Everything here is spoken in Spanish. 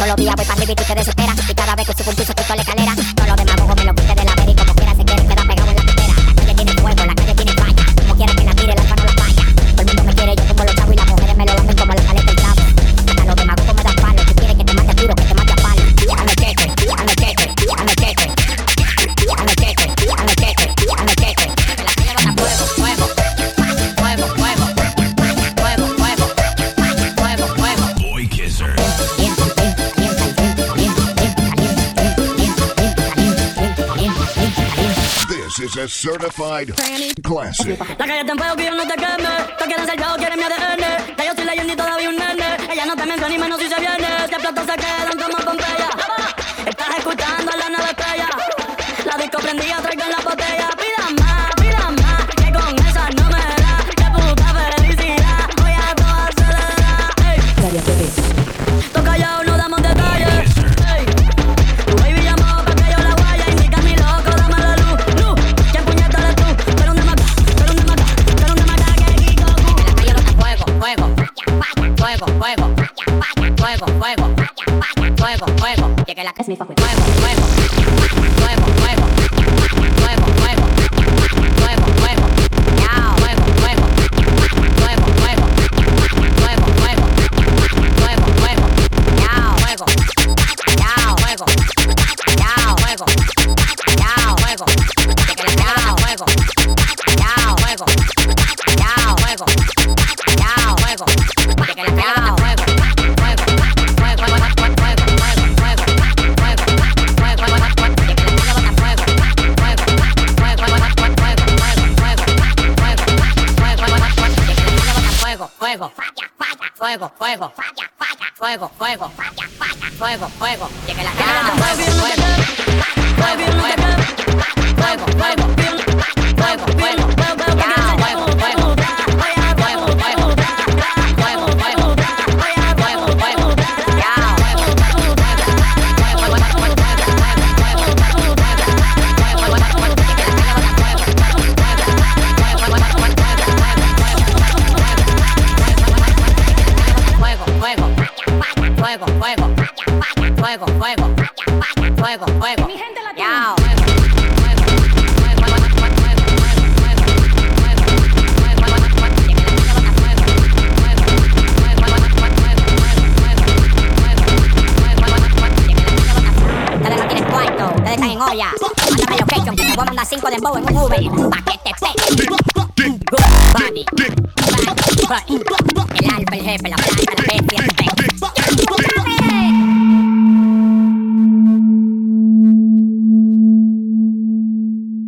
los días voy para arriba y tú te desesperas. Y cada vez que subo un piso quito la escalera. Todos los demagogos me lo quité de la vera y como quiera se quieren quedar pegados en la tetera. La calle tiene fuego, la calle tiene falla. Como quiera que la tire, la alfa no la falla. Todo el mundo me quiere, yo como los chavos y las mujeres me lo lamen como la paleta del chavo. Hasta los demagogos me dan palo. Si quieres que te mate a tiro, que te mate a palo. I'm a checker, I'm a checker, I'm a checker, I'm a checker, I'm a checker, I'm a checker. Que la calle bota fuego, fuego, fuego, fuego, fuego, fuego, fuego, fuego. Boy Kisser. This is a certified classic. La calle está en fuego que yo no te queme. Tú quieres ser yo, quieres mi ADN. Que yo soy leyenda y todavía un nene. Ella no te menciona ni menos si se viene. De platos se quedan como Pompeya. Estás escuchando a la nueva estrella. La disco prendida, traigo en la botella. Pida más, que con esa no me da. Qué puta felicidad, voy a toda acelerar. Ey, tú callado, no damos detalles. Ey, tu baby llamó pa' que yo la guaya. Indica mi loco, dame la luz. ¿Quién puñeta eres tú? Pero un demaca, pero un demaca, pero un demaca que Kikoku. La calle bota fuego, fuego, fuego, fuego, fuego, fuego, fuego, fuego. Llegué la casa, mi fuego, fuego, fuego, fuego, fuego, fuego, fuego, fuego, fuego, ya, fuego, fuego, fuego, fuego, fuego, fuego, fuego, fuego, ya, fuego, ya, fuego, ya, fuego, ya, fuego. Llegué la casa, fuego, ya, fuego, ya, fuego, ya, fuego. Llegué la casa, fuego, fuego, fuego, fuego, fuego, fuego, fuego, fuego, fuego, fuego, llegué la llama, fuego, fuego, fuego, fuego, fuego, fuego, fuego, fuego, ya, fuego, fuego, fuego, fuego, fuego, fuego, fuego, fuego, ya, fuego, fuego, fuego, fuego, fuego, fuego, mi gente la tiene. Ustedes no tienen cuarto, ustedes están en olla. Mándame location que te voy a mandar 5 dembow en un Uber pa' que te pegue. Good body, bad body. El alfa, el jefe, la playa.